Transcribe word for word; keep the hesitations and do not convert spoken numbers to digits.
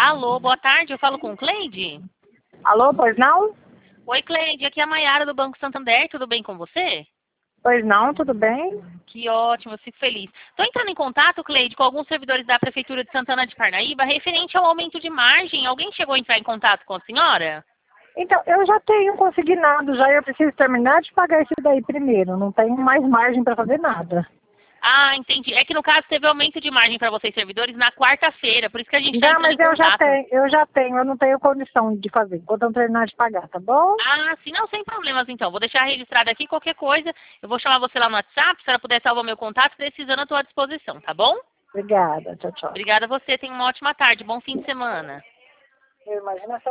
Alô, boa tarde, eu falo com Cleide? Alô, pois não? Oi, Cleide, aqui é a Maiara do Banco Santander, tudo bem com você? Pois não, tudo bem? Que ótimo, eu fico feliz. Estou entrando em contato, Cleide, com alguns servidores da Prefeitura de Santana de Parnaíba referente ao aumento de margem. Alguém chegou a entrar em contato com a senhora? Então, eu já tenho consignado, já eu preciso terminar de pagar isso daí primeiro. Não tenho mais margem para fazer nada. Ah, entendi. É que no caso teve aumento de margem para vocês servidores na quarta-feira, por isso que a gente está Não, entrando em mas eu já contato. tenho, eu já tenho, eu não tenho condição de fazer, enquanto eu não terminar de pagar, tá bom? Ah, sim, não, sem problemas então. Vou deixar registrado aqui qualquer coisa. Eu vou chamar você lá no WhatsApp, se ela puder salvar meu contato, precisando à tua disposição, tá bom? Obrigada, tchau, tchau. Obrigada a você, tenha uma ótima tarde, bom fim de semana. Eu imagino essa